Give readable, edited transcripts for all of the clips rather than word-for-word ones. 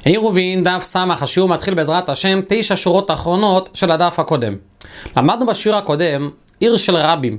עירובין דף סמך, השיעור מתחיל בעזרת השם 9 שורות האחרונות של הדף הקודם. למדנו בשיעור הקודם עיר של רבים,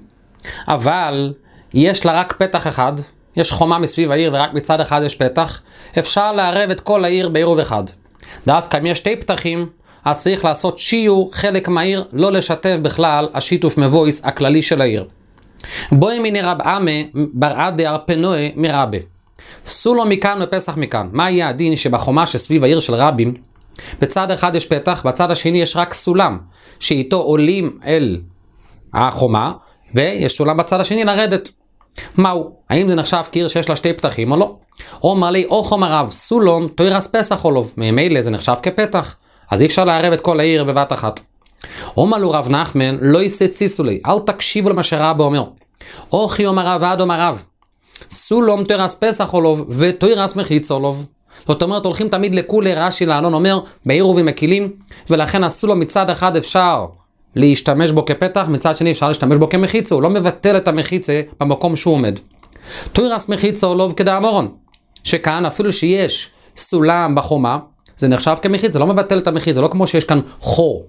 אבל יש לה רק פתח אחד, יש חומה מסביב העיר ורק מצד אחד יש פתח. אפשר לערב את כל העיר בעירוב אחד. דווקא אם יש 2 פתחים, אז צריך לעשות שיעור חלק מהעיר, לא לשתף בכלל השיתוף מבויס הכללי של העיר. בואי מיני רב אמה ברעדה ארפנוה מרבה. סולו מכאן ופסח מכאן. מה יהיה הדין שבחומה שסביב העיר של רבים, בצד אחד יש פתח, בצד השני יש רק סולם, שאיתו עולים אל החומה, ויש סולם בצד השני לרדת. מהו? האם זה נחשב כעיר שיש לה 2 פתחים או לא? אומר לי, או חומר רב, סולום, תוירס פסח עולוב. ממילא זה נחשב כפתח, אז אי אפשר לערב את כל העיר בבת אחת. אומר לו רב נחמן, לא יסציסו לי, אל תקשיבו למה שרבא אומר. אוכי אומר רב ועד אומר רב. סולום תוירס פסח עולוב ותוירס מחיץ עולוב. זאת אומרת, הולכים תמיד לכולי, רש"י לענון אומר, בעירובים מקילים, ולכן הסולום מצד אחד אפשר להשתמש בו כפתח, מצד שני אפשר להשתמש בו כמחיצה, הוא לא מבטל את המחיצה במקום שהוא עומד. תוירס מחיצה עולוב כדאמרון, שכאן אפילו שיש סולם בחומה, זה נחשב כמחיצה, זה לא מבטל את המחיצה, זה לא כמו שיש כאן חור.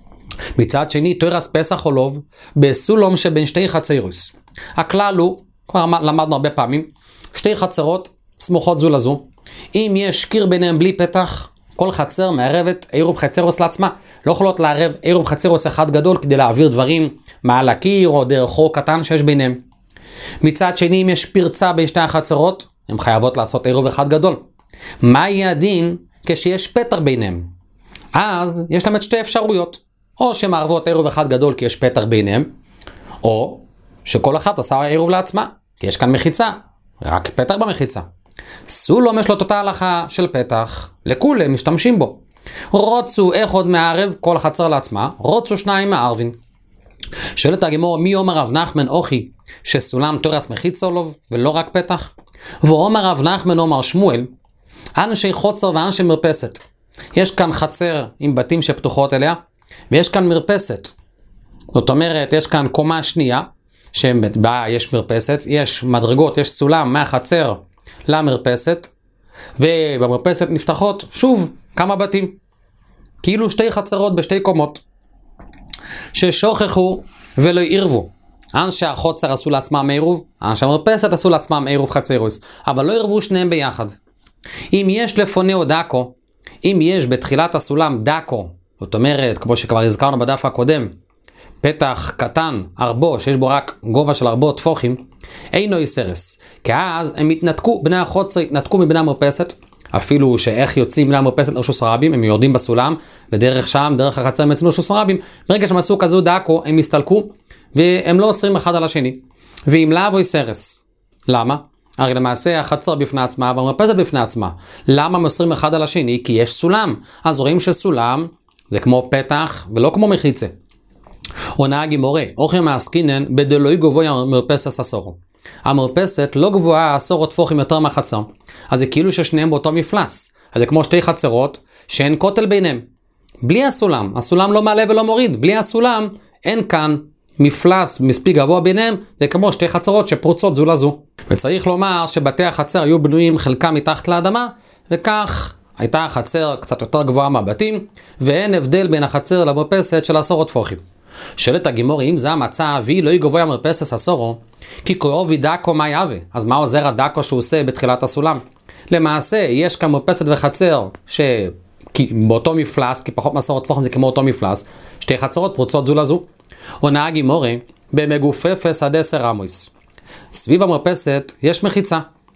מצד שני, תוירס פסח עולוב, בסולום שבין 2 חצרוס. הכלל הוא, כבר למדנו הרבה פעמים, 2 חצרות סמוכות זו לזו. אם יש קיר ביניהם בלי פתח, כל חצר מערבת עירוב חצרוס לעצמה. לא יכולות לערב עירוב חצרוס אחד גדול כדי להעביר דברים מעל הקיר או דרך חור קטן שיש ביניהם. מצד שני, אם יש פרצה בין 2 החצרות, הן חייבות לעשות עירוב אחד גדול. מה יהיה הדין כשיש פתח ביניהם? אז יש להם את 2 אפשרויות. או שמערבות עירוב אחד גדול כי יש פתח ביניהם, או שכל אחת עושה עירוב לעצמה, כי יש כאן מחיצה, רק פתח במחיצה. סולום יש לו אותה הלכה של פתח, לכולם משתמשים בו. רוצו אחד מערב כל חצר לעצמה, רוצו 2 מערבין. שואלת הגמרא, מי אומר רב נחמן אוכי שסולם תוירס מחיץ עולוב ולא רק פתח? ואומר רב נחמן אומר שמואל, אנשי חוצר ואנשי מרפסת. יש כאן חצר עם בתים שפתוחות אליה, ויש כאן מרפסת. זאת אומרת, יש כאן קומה שנייה, שבה יש מרפסת, יש מדרגות, יש סולם מהחצר למרפסת, ובמרפסת נפתחות שוב כמה בתים. כאילו 2 חצרות ב2 קומות, ששוכחו ולא עירבו. אנשי החוצר עשו לעצמם עירוב, אנשי המרפסת עשו לעצמם עירוב חצרוס, אבל לא עירבו שניהם ביחד. אם יש לפונהו דקו, אם יש בתחילת הסולם דקו, זאת אומרת, כמו שכבר הזכרנו בדף הקודם, פתח קטן, ארבו, שיש בו רק גובה של 4 טפוחים, אינו יסרס. כי אז הם התנתקו, בני החוצר התנתקו מבני המרפסת, אפילו שאיך יוצאים בני המרפסת לרשוס רבים, הם יורדים בסולם, ודרך שם, דרך החצר הם יוצאים לרשוס רבים, ברגע שהם עשו כזו דקו, הם הסתלקו, והם לא אוסרים אחד על השני. ואם לאו יסרס. למה? הרי למעשה החצר בפני עצמה, והמרפסת בפני עצמה. למה הם אוסרים אחד על השני? כי יש סולם. אז רואים שסולם זה כמו פתח, ולא כמו מחיצה. עונה הגמרא, אוכי מעסקינן בדלוי גבוה מרפסת עשורו. המרפסת לא גבוהה 10 טפוחים יותר מהחצר. אז זה כאילו ששניהם באותו מפלס. אז זה כמו 2 חצרות שאין כותל ביניהם. בלי הסולם, הסולם לא מעלה ולא מוריד. בלי הסולם אין כאן מפלס מספיק גבוה ביניהם. זה כמו 2 חצרות שפרוצות זו לזו. וצריך לומר שבתי החצר היו בנויים חלקם מתחת לאדמה, וכך הייתה החצר קצת יותר גבוהה מהבתים, ואין הבדל בין החצר למרפסת של 10 טפוחים. שואלת הגמרא, אם זה המצב, והיא לא גבוה מרפסת 10, כי קרובי דקו מה יהווה? אז מה עוזר הדקו שהוא עושה בתחילת הסולם? למעשה, יש כאן מרפסת וחצר שבאותו מפלס, כי פחות מ10 טפוחים זה כמו אותו מפלס, 2 חצרות פרוצות זו לזו. עונה הגמרא, במגופפס עד 10 אמוס. סביב המרפסת יש מחיצה.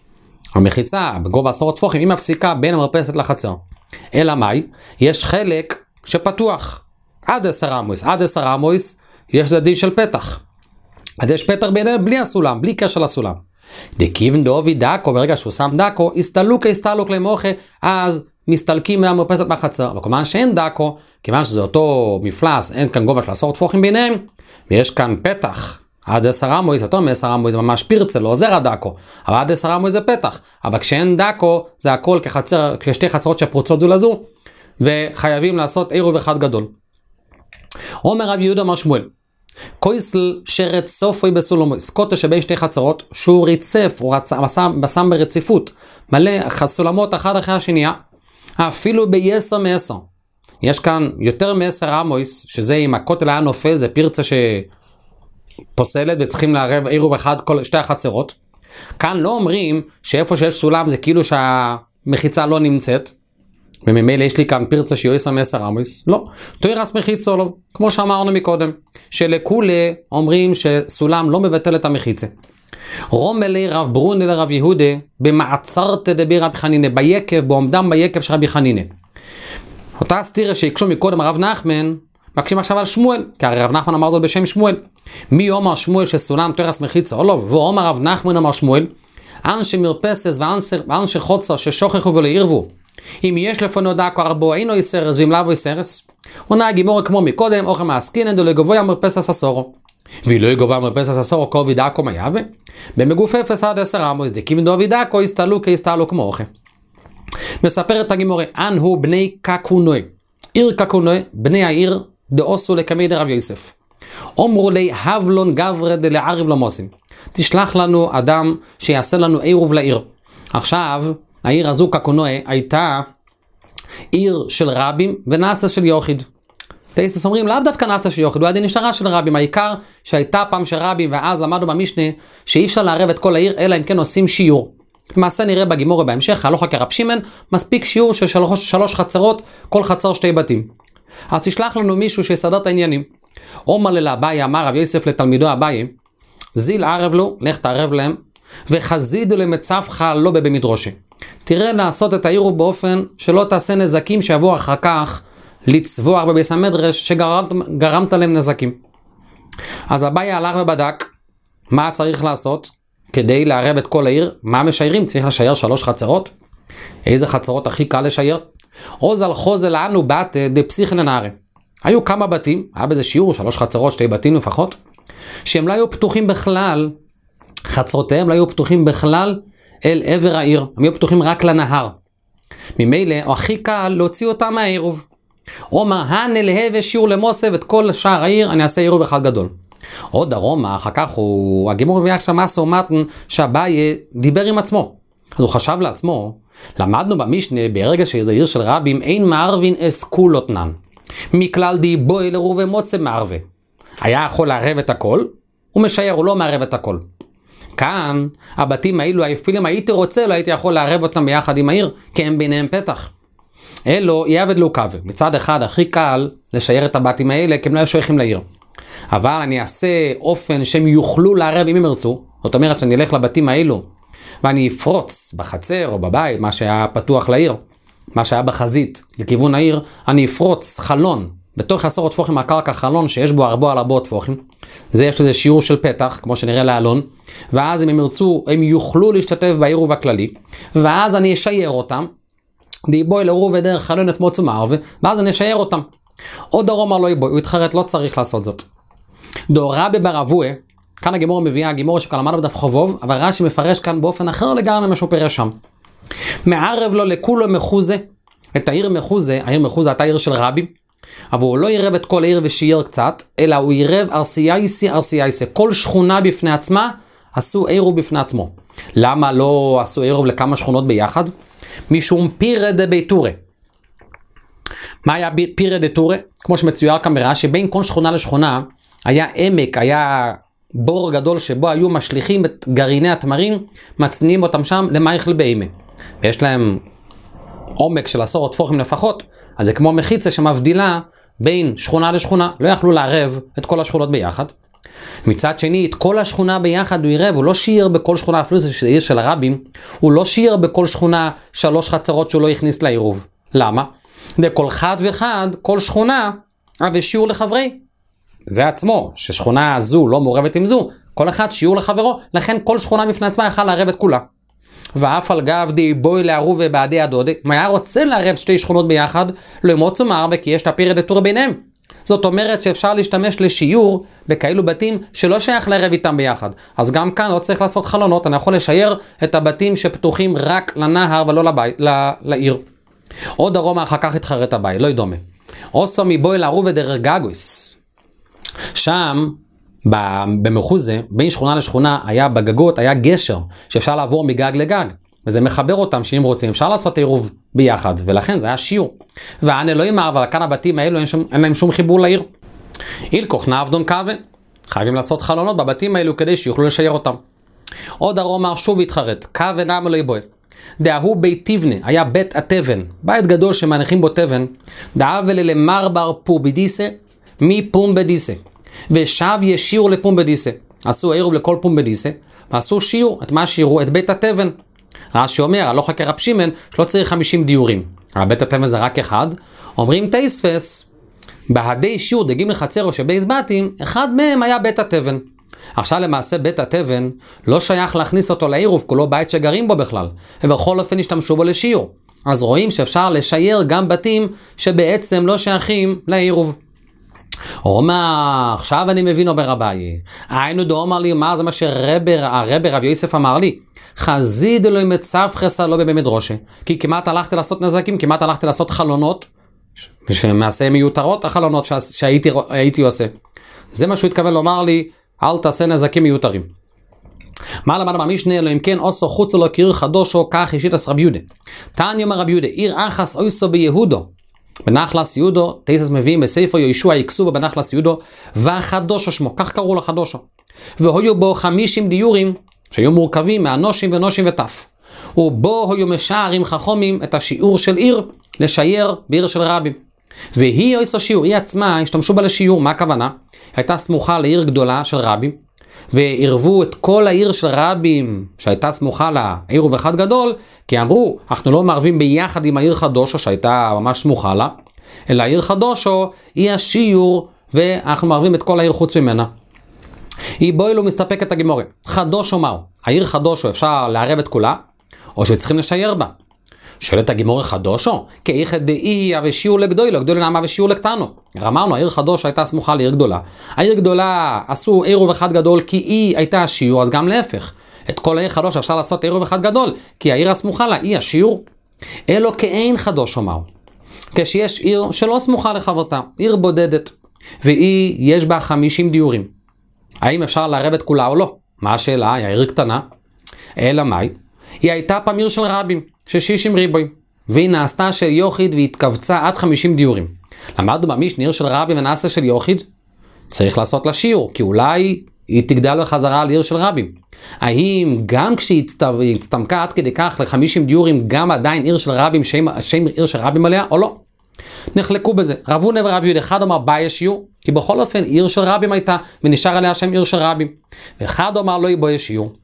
המחיצה בגובה 10 טפוחים היא מפסיקה בין המרפסת לחצר. אלא מאי? יש חלק שפתוח. עד 10 אמוס. עד 10 אמוס יש דין של פתח. אז יש פתח ביניהם בלי הסולם, בלי קשר לסולם. דכיוון דאובי דקו, ברגע שהוא שם דקו, הסתלוק למוחה, אז מסתלקים מהמרפסת מהחצר. וכמובן שאין דקו, כיוון שזה אותו מפלס, אין כאן גובה של 10 טפוחים ביניהם, ויש כאן פתח. עד 10 אמוס, יותר מ10 אמוס, זה ממש פרצה, לא עוזר הדקו. אבל עד 10 אמוס זה פתח. אבל כשאין דקו, זה הכל כ2 חצרות שפרוצות זו לזו, וחייבים לעשות עירוב אחד גדול. אומר רב יהודה אמר שמואל, קויסל שרץ סופוי בסולומוס, קוטה שבין 2 חצרות, שהוא ריצף, הוא שם ברציפות, מלא סולמות אחד אחרי השנייה, אפילו ב10 מ10. יש כאן יותר מ10 עמוס, שזה אם הכותל היה נופל, זה פרצה שפוסלת וצריכים לערב עירוב אחד כל שתי החצרות. כאן לא אומרים שאיפה שיש סולם זה כאילו שהמחיצה לא נמצאת, וממילא יש לי כאן פרצה שיועסה מ10 עמוס. לא, תוירס מחיצה לא, כמו שאמרנו מקודם, שלכולה אומרים שסולם לא מבטל את המחיצה. רומלי רב ברוני לרב יהודה במעצרת דבי רבי חנינא, ביקב, בעומדם ביקב של רבי חנינא. אותה סתירה שהקשו מקודם הרב נחמן, מקשים עכשיו על שמואל, כי הרי רב נחמן אמר זאת בשם שמואל. מי אומר שמואל שסולם תוירס מחיצה או לא? והוא אומר רב נחמן אמר שמואל, אנשי מרפסס ואנשי חוצה ששוכחו ולא ירבו. אם יש לפנו דקו ארבו אינו יסרס ואם לאו יסרס, עונה הגימורה כמו מקודם, אוכל מעסקינן דו לגבוי המרפסס הסורו. ולא יגובה המרפסס הסורו כה וידקו מייבה, במגופפס עד 10 עמוס דקים דו וידקו יסתלו כיסתלו כמו אוכל. מספר את הגימורה, אן הוא בני קקונוי, עיר קקונוי, בני העיר דאוסו לקמי דרב יוסף. אומרו לי הבלון גברה דלערב למוסים, תשלח לנו אדם שיעשה לנו עירוב לעיר. עכשיו העיר הזו קקונוי הייתה עיר של רבים ונעשה של יוחיד. תייסס אומרים לאו דווקא נעשה של יוחיד, הוא היה נשארה של רבים, העיקר שהייתה פעם של רבים, ואז למדנו במשנה שאי אפשר לערב את כל העיר אלא אם כן עושים שיעור. למעשה נראה בגימורה בהמשך, הלכה כרב שמעון, מספיק שיעור של 3 חצרות, כל חצר 2 בתים. אז תשלח לנו מישהו שיסדר את העניינים. אומר לאביי, אמר רב יוסף לתלמידו אביי, זיל ערב לו, לך תערב להם, וחזידו למצבך לא במדרושי. תראה לעשות את העירוב באופן שלא תעשה נזקים שיבואו אחר כך לצבוע בביס המדרש שגרמת להם נזקים. אז אביי הלך ובדק מה צריך לעשות כדי לערב את כל העיר. מה משיירים? צריך לשייר 3 חצרות. איזה חצרות הכי קל לשייר? עוזל חוזל לנו בת דפסיכן נערה. היו כמה בתים, היה בזה שיעור 3 חצרות, 2 בתים לפחות, שהם לא היו פתוחים בכלל, חצרותיהם לא היו פתוחים בכלל אל עבר העיר, הם היו פתוחים רק לנהר. ממילא, הכי קל להוציא אותם מהעירוב. אומר, הנה להווה שיעור למוסף, את כל שער העיר, אני אעשה עירוב אחד גדול. עוד דרומה, אחר כך הגימור מביא עכשיו מסה ומתן, שאביי דיבר עם עצמו. אז הוא חשב לעצמו, למדנו במשנה, ברגע שזה עיר של רבים, אין מערבין אסקולותנן. מכלל דיבוי לרובי מוצא מערבה. היה יכול לערב את הכל, הוא משייר, הוא לא מערב את הכל. כאן, הבתים האלו, אפילו אם הייתי רוצה, לא הייתי יכול לערב אותם ביחד עם העיר, כי הם ביניהם פתח. אלו, יעבד לו קווה. מצד אחד, הכי קל לשייר את הבתים האלה, כי הם לא היו שייכים לעיר. אבל אני אעשה אופן שהם יוכלו לערב אם הם ירצו. זאת אומרת שאני אלך לבתים האלו, ואני אפרוץ בחצר או בבית, מה שהיה פתוח לעיר, מה שהיה בחזית לכיוון העיר, אני אפרוץ חלון, בתוך 10 טפוחים מהקרקע חלון שיש בו 4 טפוחים. זה יש לזה שיעור של פתח, כמו שנראה לאלון, ואז אם הם ירצו, הם יוכלו להשתתף בעירוב הכללי, ואז אני אשייר אותם, דיבוי לעירוב דרך חלון עצמות ומערבה, ואז אני אשייר אותם. עוד דרומה לא יבוי, הוא התחרט, לא צריך לעשות זאת. דורה בברבוה, כאן הגימור מביאה, הגימור שכאן למדנו בדף חובוב, אבל רש"י מפרש כאן באופן אחר לגמרי מה שהוא פירש שם. מערב לו לכולו מחוזה, את העיר מחוזה, העיר מחוזה הייתה עיר של רבים, אבל הוא לא ירב את כל העיר ושייר קצת, אלא הוא ירב ארסייסי, כל שכונה בפני עצמה, עשו עירוב בפני עצמו. למה לא עשו עירוב לכמה שכונות ביחד? משום פירא דביתורא. מה היה פירא דתורא? כמו שמצויר כאן ברש"י, בין כל שכונה לשכונה, היה עמק, היה בור גדול שבו היו משליכים את גרעיני התמרים, מצניעים אותם שם למייכל בהמה. ויש להם עומק של 10 טפוחים לפחות, אז זה כמו מחיצה שמבדילה בין שכונה לשכונה, לא יכלו לערב את כל השכונות ביחד. מצד שני, את כל השכונה ביחד הוא ירב, הוא לא שיער בכל שכונה, אפילו שזה עיר של הרבים, הוא לא שיער בכל שכונה 3 חצרות שהוא לא הכניס לעירוב. למה? בכל חד וחד, כל שכונה, ושיעור לחברי. זה עצמו, ששכונה זו לא מעורבת עם זו, כל אחד שיעור לחברו, לכן כל שכונה בפני עצמה יכל לערב את כולה. ואף על גב דיבוי לערוב ובעדי הדודה, מה היה רוצה לערב 2 שכונות ביחד, לא ימוצו מערבה, כי יש את הפירא דתורא ביניהם. זאת אומרת שאפשר להשתמש לשיעור בכאלו בתים שלא שייך לערב איתם ביחד. אז גם כאן לא צריך לעשות חלונות, אני יכול לשייר את הבתים שפתוחים רק לנהר ולא לעיר. עוד דרומה אחר כך התחרט הבית, לא ידומה. עושו מבוי לערוב ודרך גגוס. שם, במחוזה, בין שכונה לשכונה, היה בגגות, היה גשר, שאפשר לעבור מגג לגג. וזה מחבר אותם שאם רוצים אפשר לעשות עירוב ביחד, ולכן זה היה שיעור. והענה לא אמר, אבל כאן הבתים האלו אין להם שום חיבור לעיר. אילקוך נעבדון קווה, חייבים לעשות חלונות בבתים האלו כדי שיוכלו לשייר אותם. עוד הרומר שוב התחרט, קווה נעמה לא יבואה. דהוא בית תבנה, היה בית התבן, בית גדול שמניחים בו תבן, דאבלה למרבר פומבדיסה מפומבדיסה, ושב ישירו לפומבדיסה. עשו עירוב לכל פומבדיסה, ועשו שיעור, את מה שיערו? את בית התבן. רש"י אומר, הלוך כרב שמעון, שלא צריך 50 דיורים. אבל בית התבן זה רק אחד. אומרים תייספס, בהדי שיעור דגים לחצרו שבייס בתים, אחד מהם היה בית התבן. עכשיו למעשה בית התבן לא שייך להכניס אותו לעירוב, כולו בית שגרים בו בכלל, ובכל אופן השתמשו בו לשיעור. אז רואים שאפשר לשייר גם בתים שבעצם לא שייכים לעירוב. עכשיו אני מבין, אומר רביי, היינו דו אמר לי, מה זה מה שהרבי רב יוסף אמר לי? חזיד אלוהים את סבחס לא במדרושה, כי כמעט הלכתי לעשות נזקים, כמעט הלכתי לעשות חלונות, שמעשה מיותרות, החלונות שהייתי עושה. זה מה שהוא התכוון לומר לי, אל תעשה נזקים מיותרים. מה למד במשנה? אלוהים כן עושו חוצו לו כעיר חדושו, כך אישית רבי יהודה. תניא אומר רבי יהודה, עיר אחס אויסו ביהודו, בנחלס יהודו, תייסס מביאים בספר יהושע יקסובו בנחלס יהודו, והחדושו שמו, כך קראו לחדושו. והיו בו 50 דיורים, שהיו מורכבים מהנושים ונושים וטף. ובו היו משערים חכומים את השיעור של עיר, לשייר בעיר של רבים. והיא אויסו שיעור, היא עצמה, השתמשו בה לשיעור, מה הכוונה? הייתה סמוכה לעיר גדולה של רבים, ועירבו את כל העיר של רבים שהייתה סמוכה לעירוב אחד גדול, כי אמרו, אנחנו לא מערבים ביחד עם העיר חדושו שהייתה ממש סמוכה לה, אלא העיר חדושו היא השיעור, ואנחנו מערבים את כל העיר חוץ ממנה. היא בואי לא מסתפק את הגימורה. חדושו מהו? העיר חדושו אפשר לערב את כולה, או שצריכים לשייר בה? שואלת הגימורה חדושו? כאיכא דאי ושיעור לגדולו, גדולו נעמה ושיעור לקטנו. אמרנו, העיר חדושו הייתה סמוכה לעיר גדולה. העיר גדולה עשו עירוב אחד גדול כי היא הייתה השיעור, אז גם להפך. את כל העיר חדושו אפשר לעשות עירוב אחד גדול, כי העיר הסמוכה לה היא השיעור. אלו כאין חדושו מהו? כשיש עיר שלא סמוכה לחברתה, עיר בודדת, והיא יש בה 50 דיורים. האם אפשר לערב את כולה או לא? מה השאלה? היא העיר קטנה. אלא מאי? היא הייתה פעם עיר של רבים, של 60 ריבוי, והיא נעשתה של יוחיד והתכווצה עד 50 דיורים. למדנו במשנה עיר של רבים ונעשה של יוחיד, צריך לעשות לה שיעור, כי אולי היא תגדל בחזרה על עיר של רבים. האם גם כשהיא הצטמקה עד כדי כך ל-50 דיורים, גם עדיין עיר של רבים, שם עיר של רבים עליה או לא? נחלקו בזה. רב הונא ורב יהודה, אחד אמר בה יש שיעור, כי בכל אופן עיר של רבים הייתה, ונשאר עליה שם עיר של רבים. ואחד אמר לא יבוא יש שיעור.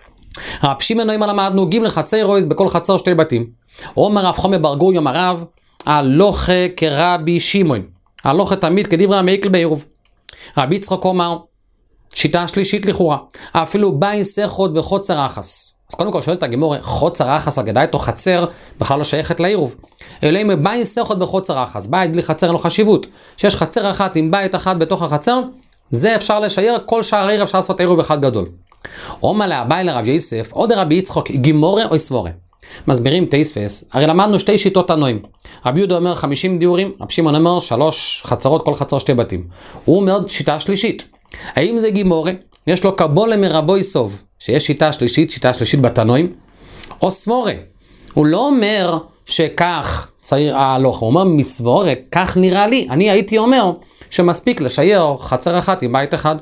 רב שמעון אומר למדנו גימל חצר רויז בכל חצר 2 בתים. אומר רב חומר בר גוריו אמר רב, הלוכה כרבי שמעון. הלוכה תמיד כדברי המקל בעירוב. רבי יצחק אומר, שיטה שלישית לכאורה, אפילו בית סכות וחוצר אחס. אז קודם כל שואלת הגימורה, חוצר אחס הגדאית או חצר בכלל לא שייכת לעירוב. אלא אם בית סכות וחוצר אחס, בית בלי חצר לא חשיבות. שיש חצר אחת עם בית אחד בתוך החצר, זה אפשר לשייר, כל שער עיר אפשר לעשות עירוב אחד גדול. אומר לאביי לרב יוסף, עוד רבי יצחק, גימורה או סבורה. מסבירים תייספס, הרי למדנו 2 שיטות תנועים. רבי יהודה אומר 50 דיורים, רב שמעון אומר 3 חצרות, כל חצר 2 בתים. הוא אומר שיטה שלישית. האם זה גימורה? יש לו קבולה מרבו יסוב, שיש שיטה שלישית בתנועים, או סבורה. הוא לא אומר שכך צריך ההלוך, הוא אומר מסבורה, כך נראה לי. אני הייתי אומר שמספיק לשייר חצר אחת עם בית אחד.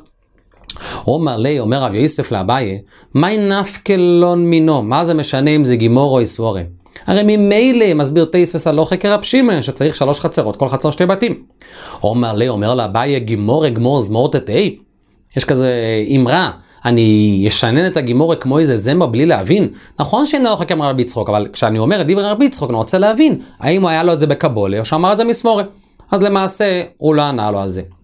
אומר לי, אומר רב יוסף לאביי, מי נפקלון מינו? מה זה משנה אם זה גימור או סבורה? הרי ממילא מסביר תייספס הלוכה כרב שמעון, שצריך 3 חצרות, כל חצר 2 בתים. אומר לי, אומר לאביי, גימור גמור זמור תתאי. יש כזה אמרה, אני ישנן את הגימורה כמו איזה זמר בלי להבין. נכון שאין הלוכה כמר רבי יצחק, אבל כשאני אומר את דברי רבי יצחק, אני רוצה להבין, האם הוא היה לו את זה בקבולה, או שאמר את זה מסבורה. אז למעשה, הוא לא ענה לו על זה.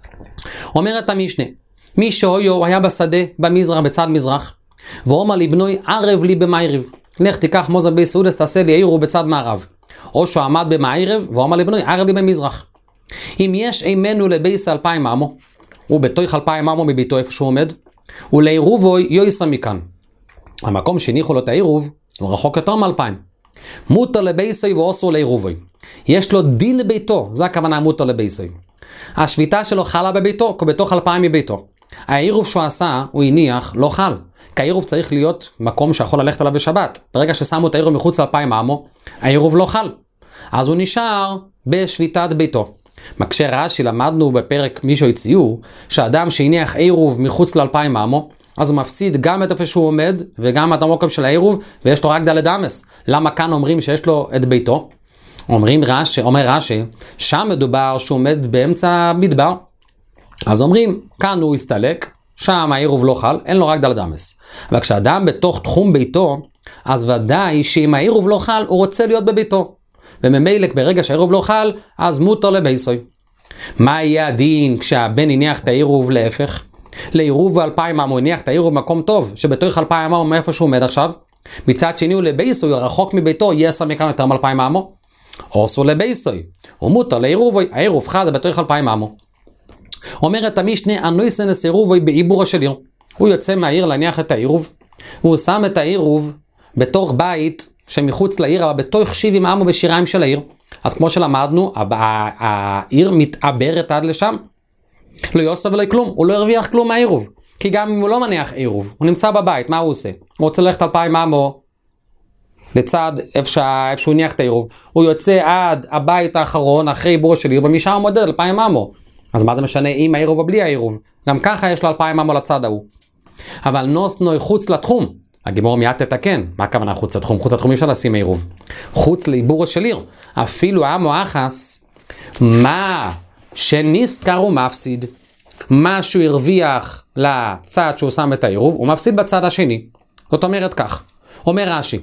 אומרת המשנה, מי שהיו היה בשדה במזרח, בצד מזרח, ואומר לבנוי ערב לי במערב. לך תיקח מוזר בי סעודס, תעשה לי עירו בצד מערב. או שהוא עמד במערב, ואומר לבנוי ערב לי במזרח. אם יש אימנו לבייס 2,000 אמו, הוא בתוך 2,000 אמו מביתו איפה שהוא עומד, ולעירובוי יויסה מכאן. המקום שהניחו לו את העירוב, הוא רחוק יותר מ2,000. מותר לבייסוי ואוסר לעירובוי. יש לו דין ביתו, זה הכוונה מותר לבייסוי. השביתה שלו חלה בביתו, כי בתוך 2,000 מביתו. העירוב שהוא עשה, הוא הניח, לא חל. כי העירוב צריך להיות מקום שיכול ללכת עליו בשבת. ברגע ששמו את העירוב מחוץ ל2,000 אמו, העירוב לא חל. אז הוא נשאר בשביתת ביתו. מקשה רש"י, למדנו בפרק מישהו הציעו, שאדם שהניח עירוב מחוץ ל2,000 אמו, אז הוא מפסיד גם את איפה שהוא עומד, וגם את המוקם של העירוב, ויש לו רק דלת אמס. למה כאן אומרים שיש לו את ביתו? אומר רש"י, שם מדובר שהוא עומד באמצע המדבר. אז אומרים, כאן הוא הסתלק, שם העירוב לא חל, אין לו רק דלת אמס. אבל כשאדם בתוך תחום ביתו, אז ודאי שאם העירוב לא חל, הוא רוצה להיות בביתו. וממילא ברגע שהעירוב לא חל, אז מותר לבייסוי. מה יהיה הדין כשהבן הניח את העירוב להפך? לעירוב 2,000 אמו הניח את העירוב במקום טוב, שבתוך 2,000 אמו מאיפה שהוא עומד עכשיו. מצד שני הוא לבייסוי, רחוק מביתו, יהיה סמכם יותר מ2,000 אמו. אוסור לבייסוי, הוא מותר לעירובוי, העירוב חד בתוך 2,000 אמו. אומרת המשנה, הנויסנס עירובוי בעיבורו של עיר. הוא יוצא מהעיר להניח את העירוב, הוא שם את העירוב בתוך בית שמחוץ לעיר, אבל בתוך 70 אמו ושיריים של העיר. אז כמו שלמדנו, העיר מתעברת עד לשם. לא יוסף ולא כלום, הוא לא הרוויח כלום מהעירוב. כי גם אם הוא לא מניח עירוב, הוא נמצא בבית, מה הוא עושה? הוא רוצה ללכת 2,000 אמו לצד איפה שהוא הניח את העירוב. הוא יוצא עד הבית האחרון אחרי עיבורו של עיר, ומשם הוא מודד 2,000 אמו. אז מה זה משנה עם העירוב או בלי העירוב? גם ככה יש לו 2,000 אמו לצד ההוא. אבל נוסנוי חוץ לתחום. הגימור מיד תתקן. מה הכוונה חוץ לתחום? חוץ לתחום אפשר לשים עירוב. חוץ לעיבורו של עיר. אפילו אמו אחס, מה שנזכר הוא מפסיד. מה שהוא הרוויח לצד שהוא שם את העירוב, הוא מפסיד בצד השני. זאת אומרת כך. אומר רש"י,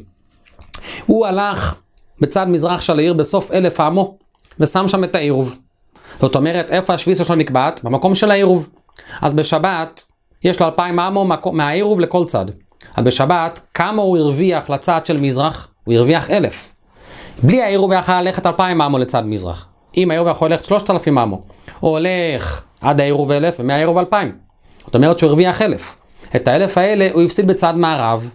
הוא הלך בצד מזרח של העיר בסוף 1,000 אמו, ושם שם את העירוב. זאת אומרת, איפה השוויסה שלו נקבעת? במקום של העירוב. אז בשבת, יש לו 2,000 אמו מהעירוב לכל צד. אז בשבת, כמה הוא הרוויח לצד של מזרח? הוא הרוויח 1,000. בלי העירוב יכול ללכת 2,000 אמו לצד מזרח. אם העירוב יכול ללכת 3,000 אמו, הוא הולך עד העירוב 1,000 ומהעירוב 2,000. זאת אומרת שהוא הרוויח 1,000. את ה1,000 האלה הוא הפסיד בצד מערב,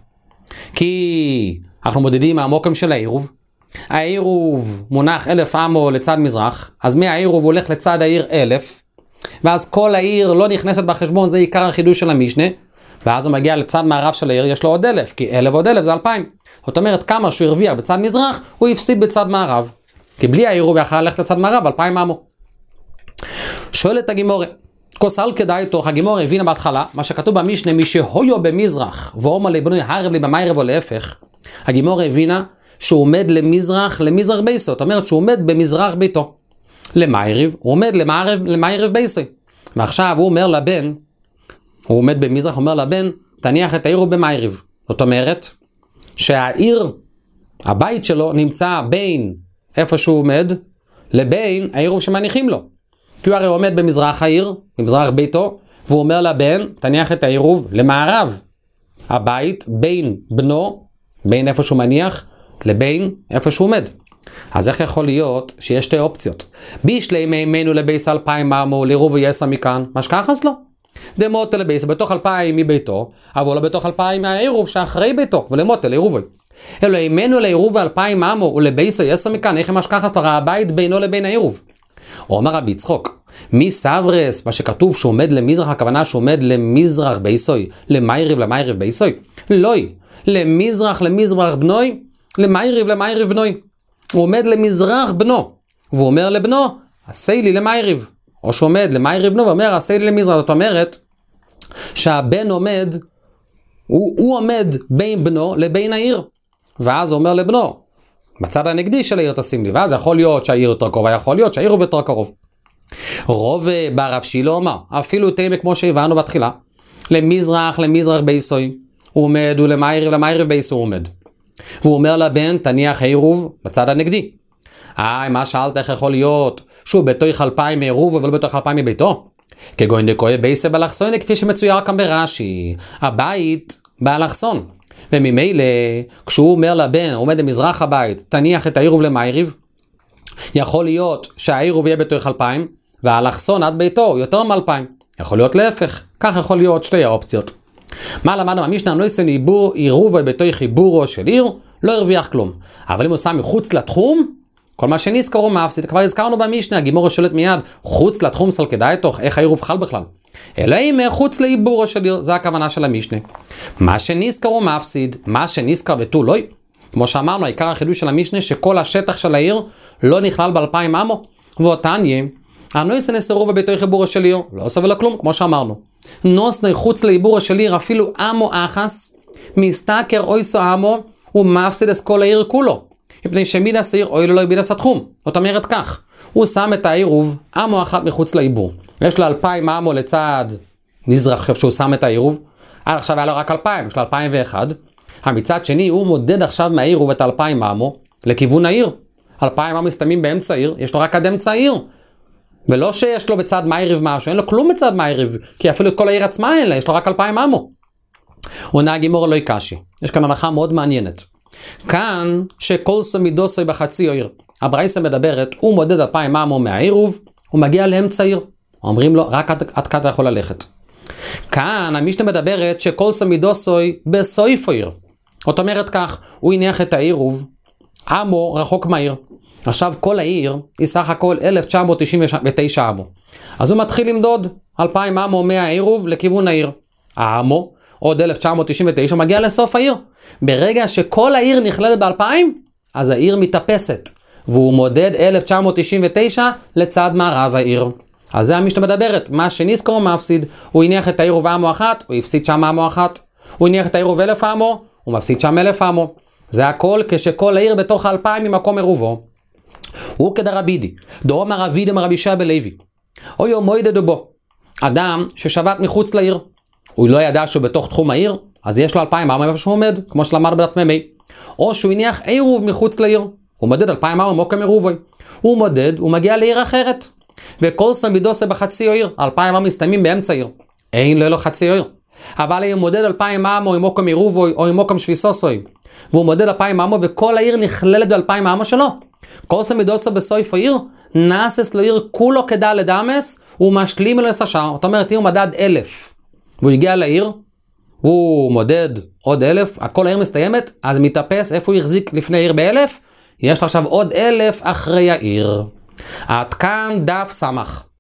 כי אנחנו מודדים מהמוקם של העירוב. העירוב מונח 1,000 אמו לצד מזרח, אז מהעירוב הוא הולך לצד העיר 1,000, ואז כל העיר לא נכנסת בחשבון, זה עיקר החידוש של המשנה, ואז הוא מגיע לצד מערב של העיר, יש לו עוד 1,000, כי 1,000 ועוד 1,000 זה 2,000. זאת אומרת, כמה שהוא הרוויח בצד מזרח, הוא הפסיד בצד מערב. כי בלי העירוב יכול ללכת לצד מערב 2,000 אמו. שואלת הגימורה, כוסל כדאי תוך, הגימורה הבינה בהתחלה, מה שכתוב במשנה, מי שהויו במזרח, ואומר לבנוי הרב לי במיירב או להפך, הגימורה הבינה שהוא עומד למזרח בייסו, זאת אומרת שהוא עומד במזרח ביתו. למיירב, הוא עומד למיירב בייסו. ועכשיו הוא אומר לבן, הוא עומד במזרח, אומר לבן, תניח את העיר במיירב. זאת אומרת, שהעיר, הבית שלו נמצא בין איפה שהוא עומד, לבין העיר שמניחים לו. כי הוא הרי עומד במזרח העיר, במזרח ביתו, והוא אומר לבן, תניח את העירוב למערב. הבית בין בנו, בין איפה שהוא מניח, לבין איפה שהוא עומד. אז איך יכול להיות שיש שתי אופציות? בישלי מימינו לבייס 2,000 אמו, לעירוב ויסע מכאן, מה שכחס לו? דמוטה לבייס, בתוך 2,000 מביתו, אבל לא בתוך 2,000 מהעירוב שאחרי ביתו, ולמוטה לעירובוי. אלו אימנו לעירוב 2,000 אמו ולבייסו יסע מכאן, איך משכחס לו? הבית בינו לבין העירוב. אומר רבי יצחוק, מי סברס, מה שכתוב שעומד למזרח, הכוונה שעומד למזרח בייסוי, למיירב בייסוי? לוי, למזרח בנוי, למיירב בנוי. הוא עומד למזרח בנו, והוא אומר לבנו, עשי לי למיירב. או שעומד למיירב בנו ואומר, עשי לי למזרח. זאת אומרת, שהבן עומד, הוא עומד בין בנו לבין העיר. ואז הוא אומר לבנו, בצד הנגדי של העיר תשים לי, ואז יכול להיות שהעיר יותר קרובה, יכול להיות שהעיר יותר קרוב. רוב ברב שילה אומר, אפילו תימה כמו שהבנו בתחילה, למזרח בייסוי, הוא עומד, ולמיירב בייסוי הוא עומד. והוא אומר לבן, תניח העירוב בצד הנגדי. מה שאלת איך יכול להיות שהוא בתוך 2,000 מעירוב ולא בתוך 2,000 מביתו? כגון דקוי בייסה באלכסון, כפי שמצויר כאן ברש"י, הבית באלכסון. וממילא, כשהוא אומר לבן, הוא עומד למזרח הבית, תניח את העירוב למיירב, יכול להיות שהעירוב יהיה בתוך 2,000, והאלכסון עד ביתו יותר מ2,000. יכול להיות להפך, כך יכול להיות שתי האופציות. מה למדנו? המשנה נויסן עירוב בתוך חיבורו של עיר, לא הרוויח כלום. אבל אם הוא שם מחוץ לתחום, כל מה שנזכרו מפסיד. כבר הזכרנו במשנה, הגימורה שואלת מיד, חוץ לתחום סל כדאי תוך, איך העירוב חל בכלל? אלא אם חוץ לעיבורו של עיר, זה הכוונה של המשנה. מה שנזכר הוא מפסיד, מה שנזכר ותו לא. כמו שאמרנו, העיקר החידוש של המשנה שכל השטח של העיר לא נכלל ב2,000 אמו, ואותניה, הנויסה נסרו בביתו חיבורו של עיר, לא סובל לכלום, כמו שאמרנו. נוסני חוץ לעיבורו של עיר, אפילו אמו אחס, מסתכר אויסו אמו, הוא מפסיד את כל העיר כולו. מפני שמידס העיר אוי לא מידס התחום. זאת אומרת כך, הוא שם את העירוב, אמו אחת מחוץ לעיבור. יש לו 2,000 אמו לצד מזרח, שהוא שם את העירוב. עד עכשיו היה לו רק 2,000, יש לו 2,001. המצד שני, הוא מודד עכשיו מהעירוב את 2,000 אמו לכיוון העיר. 2,000 אמו מסתיימים באמצע העיר, יש לו רק עד אמצע העיר. ולא שיש לו בצד מעריב משהו, אין לו כלום בצד מעריב, כי אפילו את כל העיר עצמה אין לה, יש לו רק 2,000 אמו. הוא נהג אימור לא יקשי. יש כאן הנחה מאוד מעניינת. כאן, שכל סמידוסוי בחצי העיר, הברייסה מדברת, הוא מודד 2,000 אמו מהעירוב, הוא מגיע לאמצע העיר. אומרים לו, רק עד כאן אתה יכול ללכת. כאן, המשנה מדברת, שכל סמידוסוי בסויף העיר. זאת אומרת כך, הוא הניח את העירוב, אמו רחוק מהעיר. עכשיו כל העיר היא סך הכל 1999 אמו. אז הוא מתחיל למדוד 2,000 אמו מהעירוב לכיוון העיר. האמו, עוד 1999, מגיע לסוף העיר. ברגע שכל העיר נכללת ב2,000, אז העיר מתאפסת. והוא מודד 1999 לצד מערב העיר. אז זה המשנה מדברת. מה שנזכר הוא מפסיד. הוא הניח את העירוב אמו אחת, הוא הפסיד שם אמו אחת. הוא הניח את העירוב 1,000 אמו, הוא מפסיד שם 1,000 אמו. זה הכל כשכל העיר בתוך 2,000 ממקום עירובו. הוא כדרבידי, דאמר רבי דאמר רבי ישעיה בן לוי. או יום מוידד בו. אדם ששבת מחוץ לעיר. הוא לא ידע שהוא בתוך תחום העיר, אז יש לו 2,000 אמו איפה שהוא עומד, כמו שלמד בדף מ"ה. או שהוא הניח עירוב מחוץ לעיר. הוא מודד 2,000 אמו מוקם עירובוי. הוא מודד, הוא מגיע לעיר אחרת. וכל סמידוסה בחצי עיר, 2,000 אמו מסתיימים באמצע עיר. אין לו חצי עיר. אבל אם הוא מודד 2,000 אמו עם מוקם עירובוי או עם מוקם שביסוסוי, והוא מודד 2,000 אמו וכל העיר נכללת ב2,000 אמו שלו. כל סמידוסה בסויף העיר, נאסס לו עיר כולו כדלת אמס, הוא משלים אלו לסשר. זאת אומרת, אם הוא מדד 1,000, והוא הגיע לעיר, הוא מודד עוד 1,000, הכל העיר מסתיימת, אז מתאפס איפה הוא יחזיק לפני עיר ב1,000, יש לו עכשיו עוד 1,000 אחרי העיר. עד כאן דף סמך.